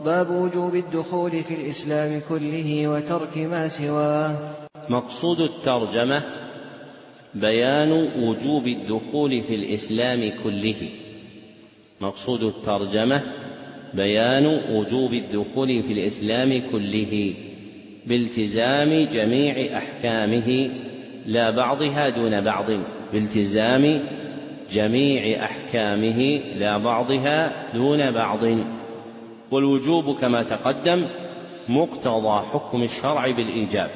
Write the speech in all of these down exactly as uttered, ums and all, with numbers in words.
باب وجوب الدخول في الإسلام كله وترك ما سواه. مقصود الترجمة بيان وجوب الدخول في الإسلام كله. مقصود الترجمة بيان وجوب الدخول في الإسلام كله بالتزام جميع أحكامه لا بعضها دون بعض، بالتزام جميع أحكامه لا بعضها دون بعض. والوجوب كما تقدم مقتضى حكم الشرع بالإيجاب،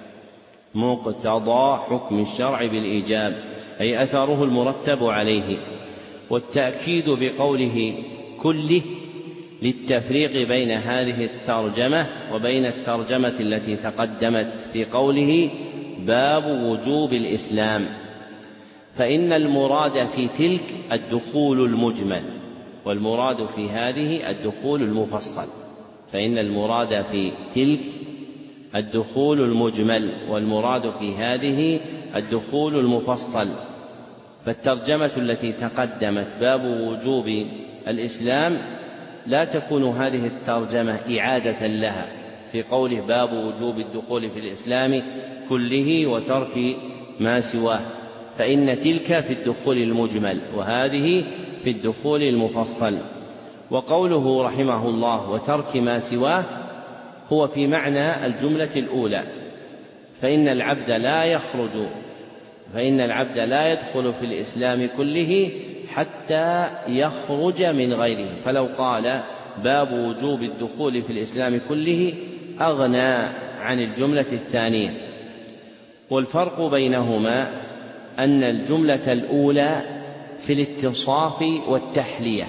مقتضى حكم الشرع بالإيجاب أي أثره المرتب عليه. والتأكيد بقوله كله للتفريق بين هذه الترجمة وبين الترجمة التي تقدمت في قوله باب وجوب الإسلام، فإن المراد في تلك الدخول المجمل، والمراد في هذه الدخول المفصل. فإن المراد في تلك الدخول المجمل والمراد في هذه الدخول المفصل. فالترجمة التي تقدمت باب وجوب الإسلام لا تكون هذه الترجمة إعادة لها في قوله باب وجوب الدخول في الإسلام كله وترك ما سواه، فإن تلك في الدخول المجمل وهذه في الدخول المفصل. وقوله رحمه الله وترك ما سواه هو في معنى الجملة الأولى، فإن العبد لا يخرج فإن العبد لا يدخل في الإسلام كله حتى يخرج من غيره. فلو قال باب وجوب الدخول في الإسلام كله أغنى عن الجملة الثانية. والفرق بينهما أن الجملة الأولى في الاتصاف والتحلية،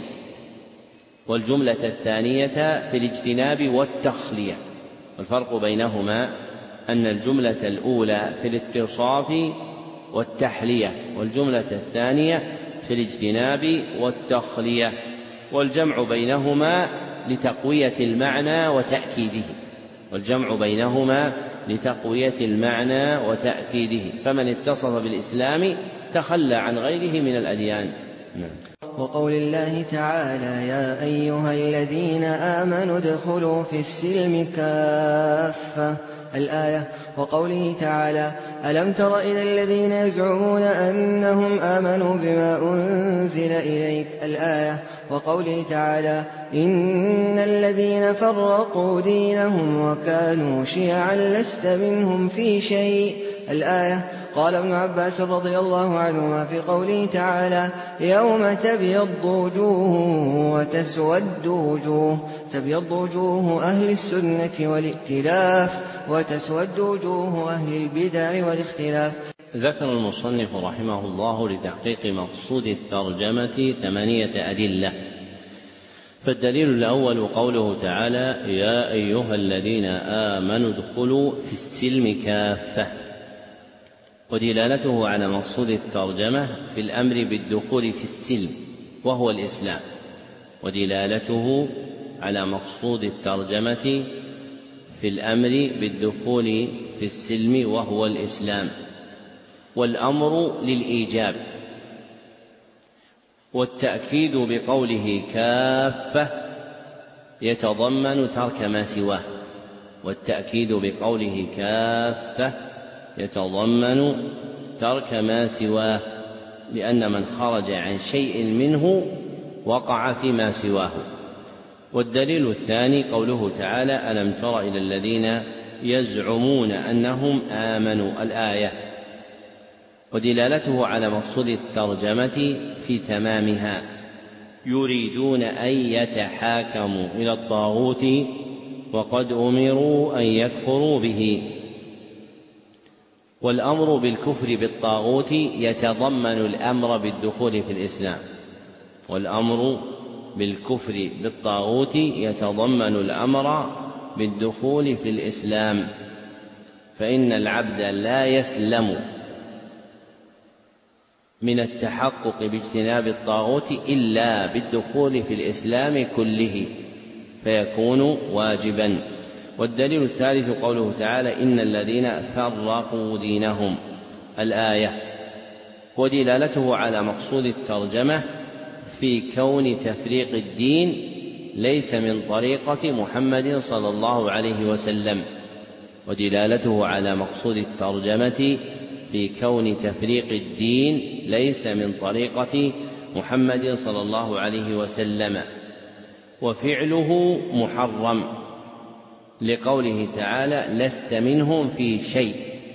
والجملة الثانية في الاجتناب والتخلية. والفرق بينهما أن الجملة الأولى في الاتصاف والتحلية، والجملة الثانية في الاجتناب والتخلية، والجمع بينهما لتقوية المعنى وتأكيده والجمع بينهما لتقوية المعنى وتأكيده. فمن اتصف بالإسلام تخلى عن غيره من الأديان. وقول الله تعالى يا أيها الذين آمنوا ادخلوا في السلم كافة الآية. وقوله تعالى ألم تر إلى الذين يزعمون أنهم آمنوا بما أنزل إليك الآية. وقوله تعالى إن الذين فرقوا دينهم وكانوا شيعا لست منهم في شيء الآية. قال ابن عباس رضي الله عنهما في قوله تعالى يوم تبيض وجوه وتسود وجوه، تبيض وجوه أهل السنة والائتلاف وتسود وجوه أهل البدع والاختلاف. ذكر المصنف رحمه الله لتحقيق مقصود الترجمة ثمانية أدلة. فالدليل الأول قوله تعالى يا أيها الذين آمنوا ادخلوا في السلم كافة، ودلالته على مقصود الترجمة في الأمر بالدخول في السلم وهو الإسلام، ودلالته على مقصود الترجمة في الأمر بالدخول في السلم وهو الإسلام. والأمر للإيجاب، والتأكيد بقوله كافة يتضمن ترك ما سواه، والتأكيد بقوله كافة يتضمن ترك ما سواه، لأن من خرج عن شيء منه وقع فيما سواه. والدليل الثاني قوله تعالى ألم تر إلى الذين يزعمون أنهم آمنوا الآية، ودلالته على مقصود الترجمة في تمامها يريدون أن يتحاكموا إلى الطاغوت وقد أمروا أن يكفروا به. والأمر بالكفر بالطاغوت يتضمن الأمر بالدخول في الإسلام، والأمر بالكفر بالطاغوت يتضمن الأمر بالدخول في الإسلام، فإن العبد لا يسلم من التحقق باجتناب الطاغوت إلا بالدخول في الإسلام كله فيكون واجبا. والدليل الثالث قوله تعالى إن الذين فرقوا دينهم الآية، ودلالته على مقصود الترجمة في كون تفريق الدين ليس من طريقة محمد صلى الله عليه وسلم، ودلالته على مقصود الترجمة في كون تفريق الدين ليس من طريقة محمد صلى الله عليه وسلم. وفعله محرم لقوله تعالى لست منهم في شيء،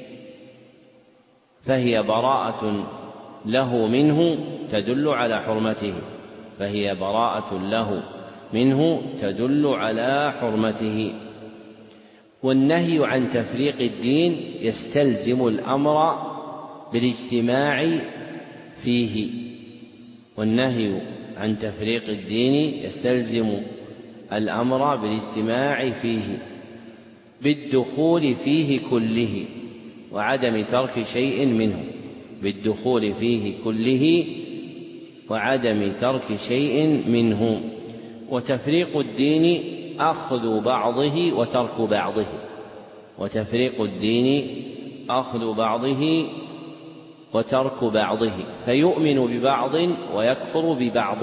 فهي براءة له منه تدل على حرمته فهي براءة له منه تدل على حرمته. والنهي عن تفريق الدين يستلزم الأمر بالاجتماع فيه والنهي عن تفريق الدين يستلزم الأمر بالاجتماع فيه بالدخول فيه كله وعدم ترك شيء منه بالدخول فيه كله وعدم ترك شيء منه. وتفريق الدين أخذ بعضه وترك بعضه وتفريق الدين أخذ بعضه وترك بعضه فيؤمن ببعض ويكفر ببعض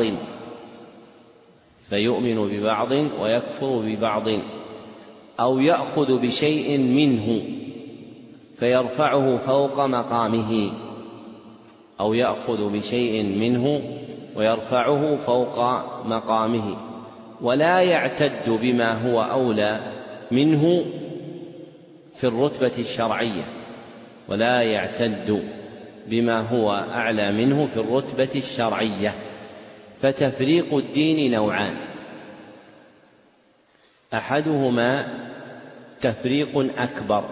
فيؤمن ببعض ويكفر ببعض أو يأخذ بشيء منه فيرفعه فوق مقامه أو يأخذ بشيء منه ويرفعه فوق مقامه ولا يعتد بما هو أولى منه في الرتبة الشرعية ولا يعتد بما هو أعلى منه في الرتبة الشرعية. فتفريق الدين نوعان: أحدهما تفريق أكبر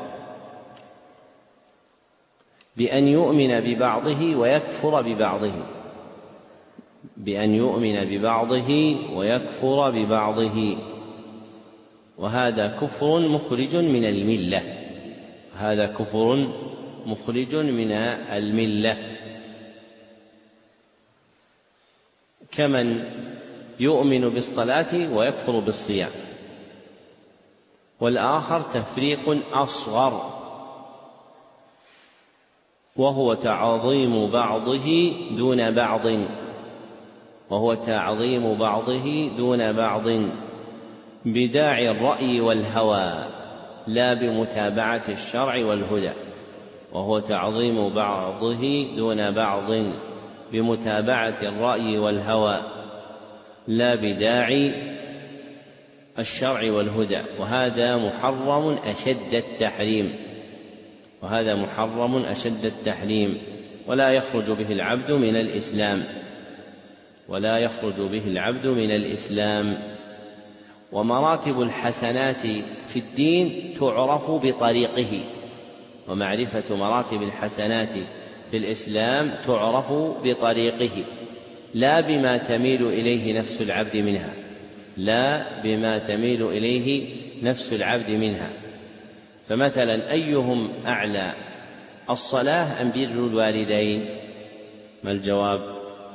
بأن يؤمن ببعضه ويكفر ببعضه بأن يؤمن ببعضه ويكفر ببعضه وهذا كفر مخرج من الملة هذا كفر مخرج من الملة كمن يؤمن بالصلاة ويكفر بالصيام. والآخر تفريق أصغر وهو تعظيم بعضه دون بعض وهو تعظيم بعضه دون بعض بداعي الرأي والهوى لا بمتابعة الشرع والهدى وهو تعظيم بعضه دون بعض بمتابعة الرأي والهوى لا بداعي الشرع والهدى وهذا محرم أشد التحريم وهذا محرم أشد التحريم ولا يخرج به العبد من الإسلام ولا يخرج به العبد من الإسلام. ومراتب الحسنات في الدين تعرف بطريقه ومعرفة مراتب الحسنات في الإسلام تعرف بطريقه لا بما تميل إليه نفس العبد منها لا بما تميل إليه نفس العبد منها. فمثلا أيهم أعلى الصلاة أم بر الوالدين؟ ما الجواب؟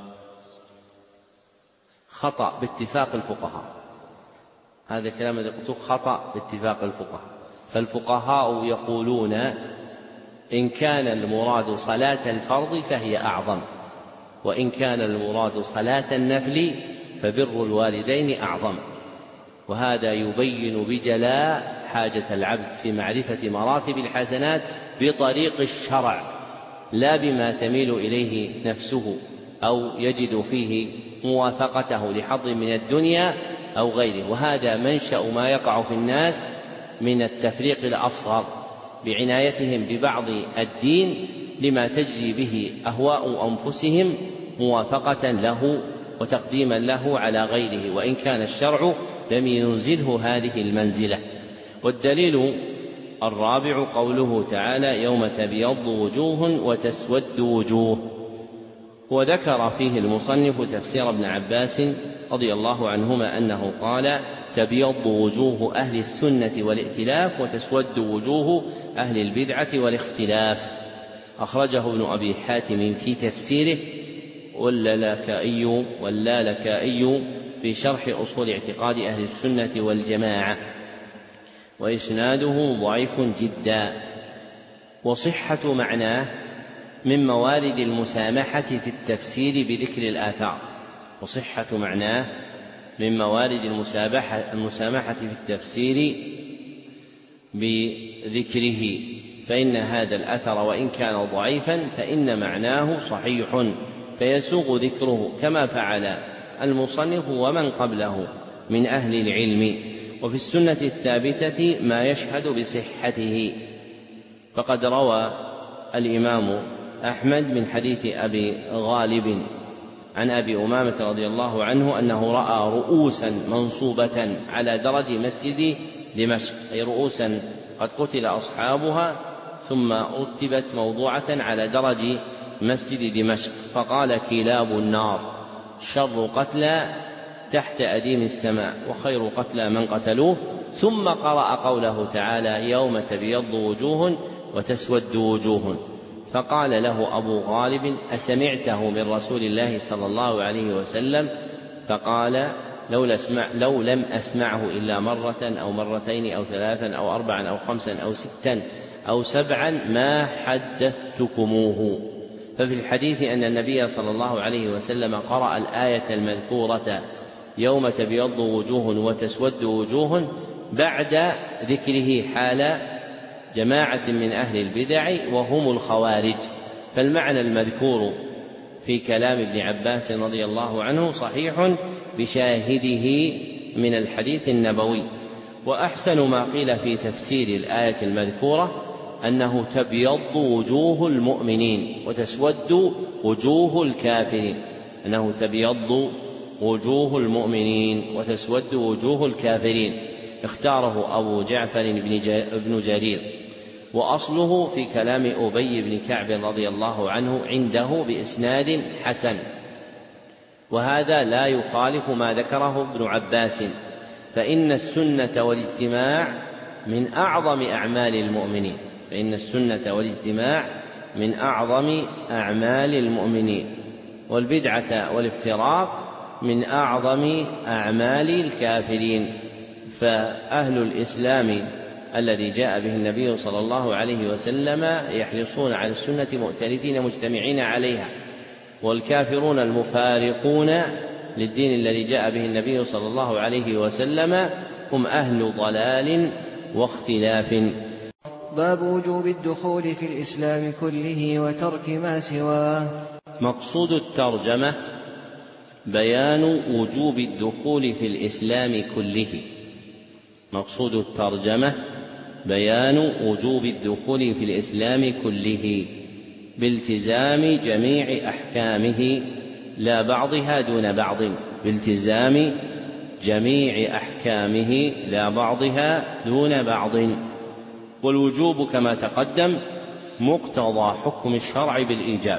خطأ باتفاق الفقهاء هذا كلام الذي قلته خطأ باتفاق الفقهاء فالفقهاء يقولون إن كان المراد صلاة الفرض فهي أعظم وإن كان المراد صلاة النفل فبر الوالدين أعظم. وهذا يبين بجلاء حاجة العبد في معرفة مراتب الحسنات بطريق الشرع لا بما تميل إليه نفسه أو يجد فيه موافقته لحظ من الدنيا أو غيره. وهذا منشأ ما يقع في الناس من التفريق الأصغر بعنايتهم ببعض الدين لما تجري به أهواء أنفسهم موافقة له وتقديما له على غيره وإن كان الشرع لم ينزله هذه المنزلة. والدليل الرابع قوله تعالى يوم تبيض وجوه وتسود وجوه. وذكر فيه المصنف تفسير ابن عباس رضي الله عنهما أنه قال تبيض وجوه أهل السنة والائتلاف وتسود وجوه أهل البدعة والاختلاف. أخرجه ابن أبي حاتم في تفسيره واللالكائي واللالكائي في شرح أصول اعتقاد أهل السنة والجماعة وإسناده ضعيف جدا. وصحة معناه من موارد المسامحة في التفسير بذكر الآثار وصحة معناه من موارد المسامحة في التفسير بذكره، فإن هذا الأثر وإن كان ضعيفا فإن معناه صحيح فيسوغ ذكره، كما فعل المصنف ومن قبله من أهل العلم. وفي السنة الثابتة ما يشهد بصحته، فقد روى الإمام أحمد من حديث أبي غالب عن أبي أمامة رضي الله عنه أنه رأى رؤوسا منصوبة على درج مسجد دمشق، أي رؤوسا قد قتل أصحابها ثم رتبت موضوعة على درج مسجد دمشق، فقال كلاب النار شر قتلى تحت أديم السماء وخير قتلى من قتلوه، ثم قرأ قوله تعالى يوم تبيض وجوه وتسود وجوه، فقال له أبو غالب أسمعته من رسول الله صلى الله عليه وسلم؟ فقال لو, لسمع لو لم أسمعه إلا مرة أو مرتين أو ثلاثا أو أربعا أو خمسا أو ستا أو سبعا ما حدثتكموه. ففي الحديث أن النبي صلى الله عليه وسلم قرأ الآية المذكورة يوم تبيض وجوه وتسود وجوه بعد ذكره حال جماعة من أهل البدع وهم الخوارج، فالمعنى المذكور في كلام ابن عباس رضي الله عنه صحيح بشاهده من الحديث النبوي. وأحسن ما قيل في تفسير الآية المذكورة أنه تبيض وجوه المؤمنين وتسود وجوه الكافرين، أنه تبيض وجوه المؤمنين وتسود وجوه الكافرين، اختاره أبو جعفر بن جرير، وأصله في كلام أبي بن كعب رضي الله عنه عنده بإسناد حسن، وهذا لا يخالف ما ذكره ابن عباس، فإن السنة والاجتماع من أعظم أعمال المؤمنين، فإن السنة والاجتماع من أعظم أعمال المؤمنين، والبدعة والافتراق من أعظم أعمال الكافرين. فأهل الإسلام الذي جاء به النبي صلى الله عليه وسلم يحرصون على السنة مؤتلفين مجتمعين عليها، والكافرون المفارقون للدين الذي جاء به النبي صلى الله عليه وسلم هم أهل ضلال واختلاف. باب وجوب الدخول في الإسلام كله وترك ما سواه. مقصود الترجمة بيان وجوب الدخول في الإسلام كله. مقصود الترجمة بيان وجوب الدخول في الإسلام كله بالتزام جميع أحكامه لا بعضها دون بعض، بالتزام جميع أحكامه لا بعضها دون بعض. والوجوب كما تقدم مقتضى حكم الشرع بالإيجاب،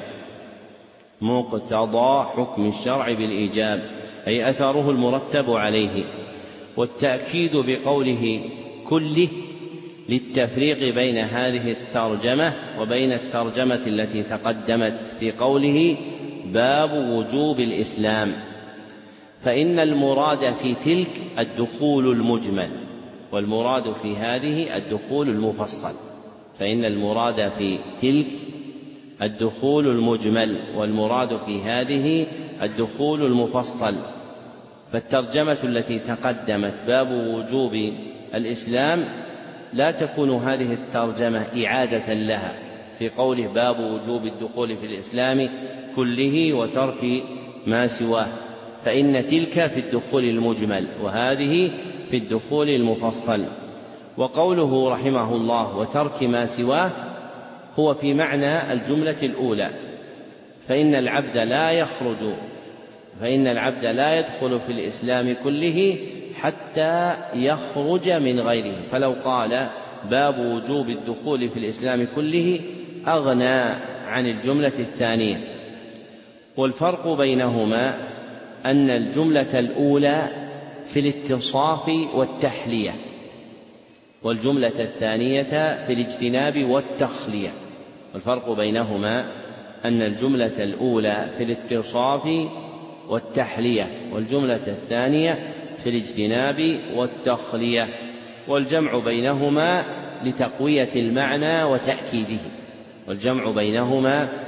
مقتضى حكم الشرع بالإيجاب أي أثره المرتب عليه. والتأكيد بقوله كله للتفريق بين هذه الترجمة وبين الترجمة التي تقدمت في قوله باب وجوب الإسلام، فإن المراد في تلك الدخول المجمل، والمراد في هذه الدخول المفصل، فإن المراد في تلك الدخول المجمل والمراد في هذه الدخول المفصل. فالترجمة التي تقدمت باب وجوب الإسلام لا تكون هذه الترجمة إعادة لها في قوله باب وجوب الدخول في الإسلام كله وترك ما سواه، فإن تلك في الدخول المجمل وهذه في الدخول المفصل. وقوله رحمه الله وترك ما سواه هو في معنى الجملة الأولى، فإن العبد لا يخرج فإن العبد لا يدخل في الإسلام كله حتى يخرج من غيره، فلو قال باب وجوب الدخول في الإسلام كله أغنى عن الجملة الثانية. والفرق بينهما أن الجملة الأولى في الاتصاف والتحلية، والجملة الثانية في الاجتناب والتخلية. والفرق بينهما أن الجملة الأولى في الاتصاف والتحلية، والجملة الثانية في الاجتناب والتخلية، والجمع بينهما لتقوية المعنى وتأكيده، والجمع بينهما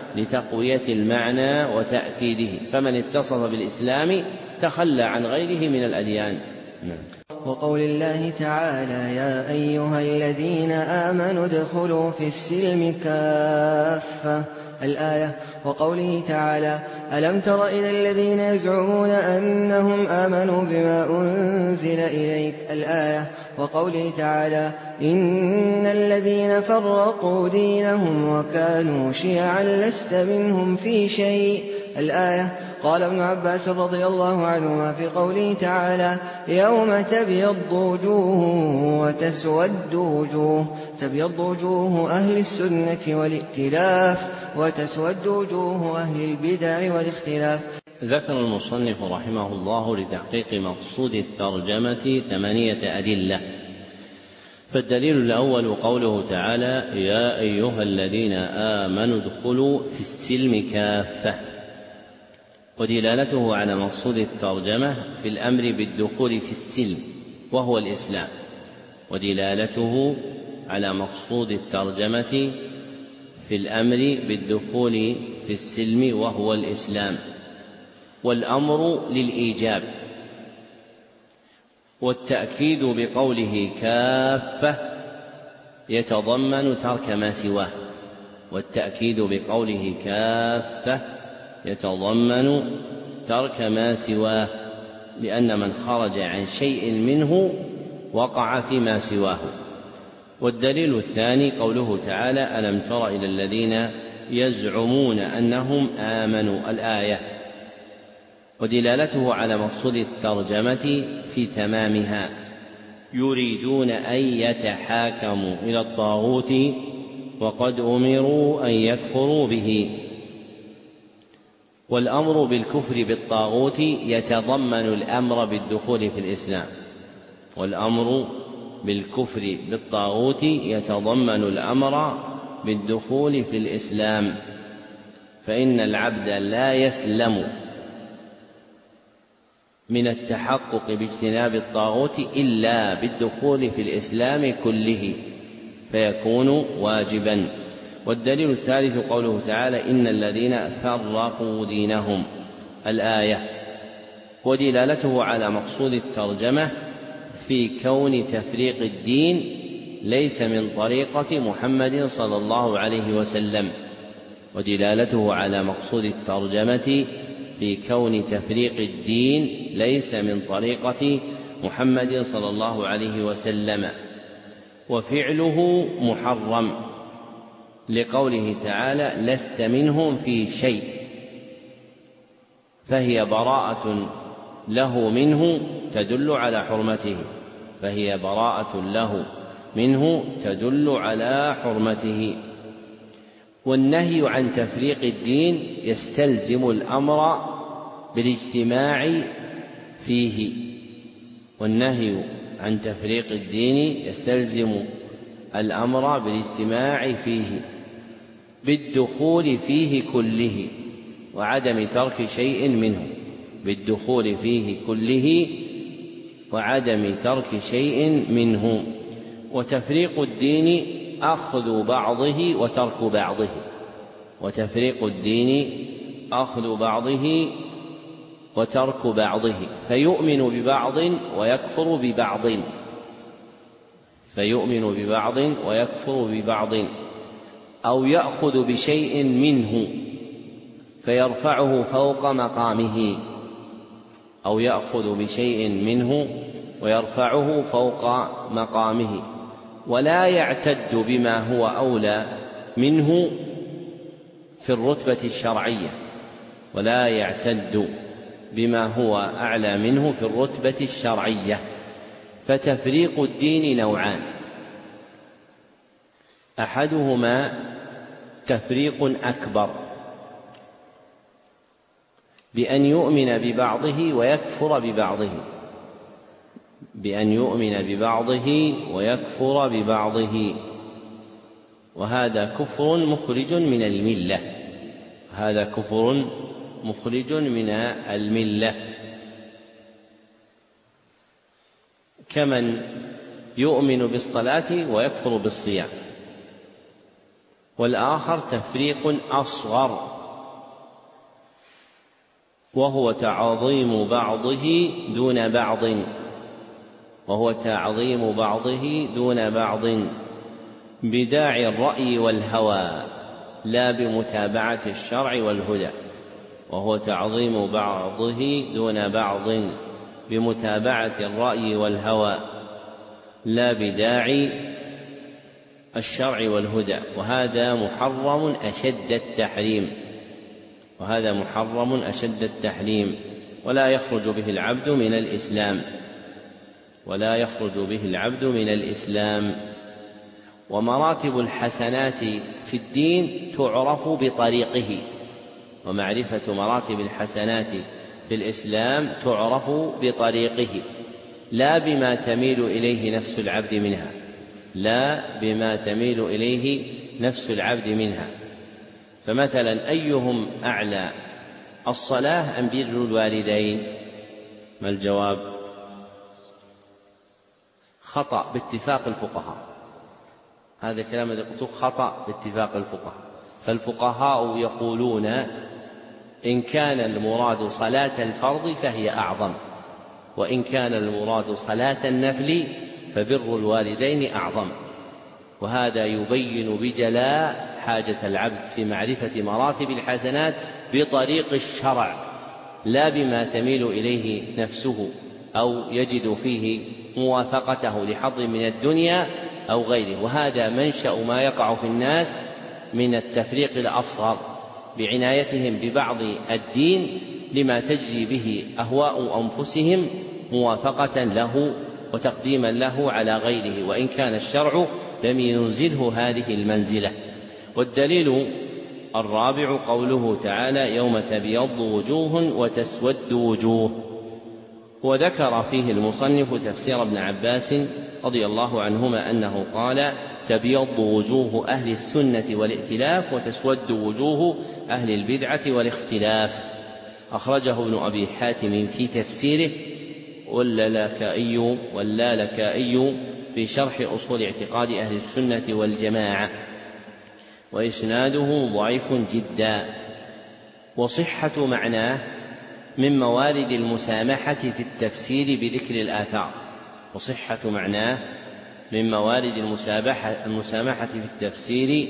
لتقوية المعنى وتأكيده، فمن اتصف بالإسلام تخلى عن غيره من الأديان. وقول الله تعالى يا أيها الذين آمنوا ادخلوا في السلم كافة الآية. وقوله تعالى ألم تر إلى الذين يزعمون أنهم آمنوا بما أنزل إليك الآية. وقوله تعالى إن الذين فرقوا دينهم وكانوا شيعا لست منهم في شيء الآية. قال ابن عباس رضي الله عنهما في قوله تعالى يوم تبيض وجوه وتسود وجوه، تبيض وجوه أهل السنة والائتلاف وتسود وجوه أهل البدع والاختلاف. ذكر المصنف رحمه الله لتحقيق مقصود الترجمة ثمانية أدلة. فالدليل الأول قوله تعالى يا أيها الذين آمنوا ادخلوا في السلم كافة، ودلالته على مقصود الترجمة في الأمر بالدخول في السلم وهو الإسلام، ودلالته على مقصود الترجمة في الأمر بالدخول في السلم وهو الإسلام، والأمر للإيجاب، والتأكيد بقوله كافة يتضمن ترك ما سواه، والتأكيد بقوله كافة يتضمن ترك ما سواه، لأن من خرج عن شيء منه وقع فيما سواه. والدليل الثاني قوله تعالى ألم تر إلى الذين يزعمون أنهم آمنوا الآية، ودلالته على مقصود الترجمة في تمامها يريدون أن يتحاكموا إلى الطاغوت وقد أمروا أن يكفروا به. والأمر بالكفر بالطاغوت يتضمن الأمر بالدخول في الإسلام، والأمر بالكفر بالطاغوت يتضمن الأمر بالدخول في الإسلام، فإن العبد لا يسلم من التحقق باجتناب الطاغوت إلا بالدخول في الإسلام كله فيكون واجبا. والدليل الثالث قوله تعالى إن الذين فرقوا دينهم الآية، ودلالته على مقصود الترجمة في كون تفريق الدين ليس من طريقة محمد صلى الله عليه وسلم، ودلالته على مقصود الترجمة في كون تفريق الدين ليس من طريقة محمد صلى الله عليه وسلم، وفعله محرم لقوله تعالى لست منهم في شيء، فهي براءة له منه تدل على حرمته، فهي براءة له منه تدل على حرمته. والنهي عن تفريق الدين يستلزم الأمر بالاجتماع فيه، والنهي عن تفريق الدين يستلزم الأمر بالاجتماع فيه بالدخول فيه كله وعدم ترك شيء منه، بالدخول فيه كله وعدم ترك شيء منه. وتفريق الدين أخذ بعضه وترك بعضه، وتفريق الدين أخذ بعضه وترك بعضه، فيؤمن ببعض ويكفر ببعض، فيؤمن ببعض ويكفر ببعض، أو يأخذ بشيء منه فيرفعه فوق مقامه، أو يأخذ بشيء منه ويرفعه فوق مقامه، ولا يعتد بما هو أولى منه في الرتبة الشرعية، ولا يعتد بما هو أعلى منه في الرتبة الشرعية. فتفريق الدين نوعان، أحدهما تفريق أكبر بأن يؤمن ببعضه ويكفر ببعضه، بأن يؤمن ببعضه ويكفر ببعضه، وهذا كفر مخرج من الملة، هذا كفر مخرج من الملة، كمن يؤمن بالصلاة ويكفر بالصيام. والآخر تفريق أصغر وهو تعظيم بعضه دون بعض وهو تعظيم بعضه دون بعض بداعي الرأي والهوى لا بمتابعة الشرع والهدى. وهو تعظيم بعضه دون بعض بمتابعة الرأي والهوى لا بداعي الشرع والهدى. وهذا محرم أشد التحريم وهذا محرم أشد التحريم ولا يخرج به العبد من الإسلام ولا يخرج به العبد من الإسلام. ومراتب الحسنات في الدين تعرف بطريقه، ومعرفة مراتب الحسنات في الإسلام تعرف بطريقه لا بما تميل إليه نفس العبد منها لا بما تميل إليه نفس العبد منها. فمثلا أيهم أعلى، الصلاة أم بر الوالدين؟ ما الجواب؟ خطأ باتفاق الفقهاء، هذا كلام الذي قلته خطأ باتفاق الفقهاء. فالفقهاء يقولون إن كان المراد صلاة الفرض فهي أعظم، وإن كان المراد صلاة النفل فبر الوالدين أعظم. وهذا يبين بجلاء حاجة العبد في معرفة مراتب الحسنات بطريق الشرع لا بما تميل إليه نفسه أو يجد فيه موافقته لحظ من الدنيا أو غيره. وهذا منشأ ما يقع في الناس من التفريق الأصغر بعنايتهم ببعض الدين لما تجري به أهواء أنفسهم موافقة له وتقديما له على غيره، وإن كان الشرع لم ينزله هذه المنزلة. والدليل الرابع قوله تعالى يوم تبيض وجوه وتسود وجوه. وذكر فيه المصنف تفسير ابن عباس رضي الله عنهما أنه قال تبيض وجوه أهل السنة والائتلاف وتسود وجوه أهل البدعة والاختلاف. أخرجه ابن أبي حاتم في تفسيره واللالكائي واللالكائي في شرح أصول اعتقاد أهل السنة والجماعة، وإسناده ضعيف جدا. وصحة معناه من موارد المسامحة في التفسير بذكر الآثار وصحة معناه من موارد المسامحة في التفسير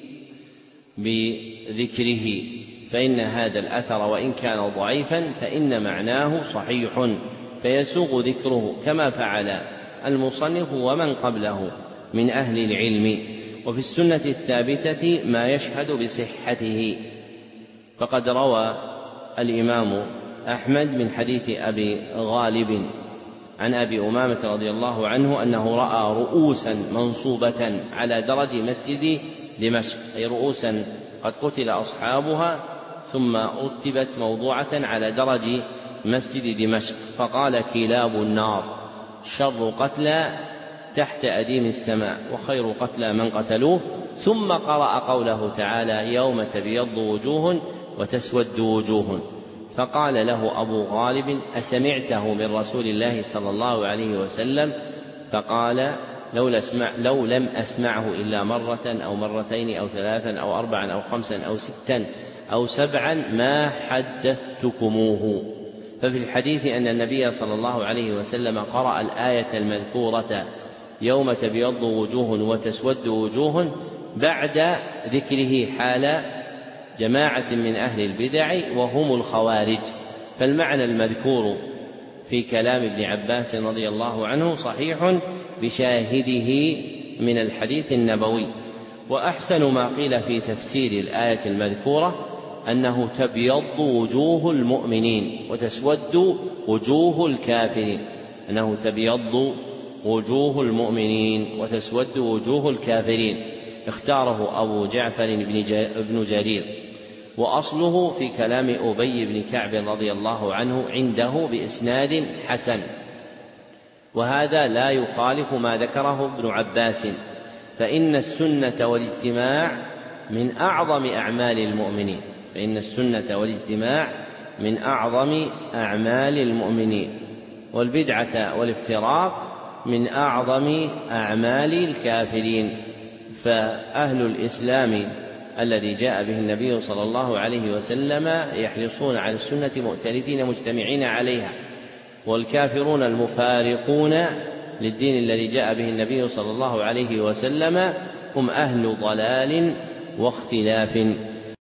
بذكره، فإن هذا الأثر وإن كان ضعيفا فإن معناه صحيح فيسوغ ذكره كما فعل المصنف ومن قبله من أهل العلم. وفي السنة الثابتة ما يشهد بصحته، فقد روى الإمام أحمد من حديث أبي غالب عن أبي أمامة رضي الله عنه أنه رأى رؤوسا منصوبة على درج مسجد دمشق، أي رؤوسا قد قتل أصحابها ثم رتبت موضوعة على درج مسجد دمشق، فقال كلاب النار شر قتلى تحت أديم السماء وخير قتلى من قتلوه. ثم قرأ قوله تعالى يوم تبيض وجوه وتسود وجوه، فقال له أبو غالب أسمعته من رسول الله صلى الله عليه وسلم؟ فقال لو, لسمع لو لم أسمعه إلا مرة أو مرتين أو ثلاثا أو أربعا أو خمسا أو ستا أو سبعا ما حدثتكموه. ففي الحديث أن النبي صلى الله عليه وسلم قرأ الآية المذكورة يوم تبيض وجوه وتسود وجوه بعد ذكره حال جماعة من أهل البدع وهم الخوارج. فالمعنى المذكور في كلام ابن عباس رضي الله عنه صحيح بشاهده من الحديث النبوي. وأحسن ما قيل في تفسير الآية المذكورة أنه تبيض وجوه المؤمنين وتسود وجوه الكافرين أنه تبيض وجوه المؤمنين وتسود وجوه الكافرين، اختاره أبو جعفر بن جرير، وأصله في كلام أبي بن كعب رضي الله عنه عنده بإسناد حسن. وهذا لا يخالف ما ذكره ابن عباس، فإن السنة والاجتماع من أعظم أعمال المؤمنين فإن السنة والاجتماع من أعظم أعمال المؤمنين، والبدعة والافتراق من أعظم أعمال الكافرين. فأهل الإسلام الذي جاء به النبي صلى الله عليه وسلم يحرصون على السنة مؤتلفين مجتمعين عليها، والكافرون المفارقون للدين الذي جاء به النبي صلى الله عليه وسلم هم أهل ضلال واختلاف.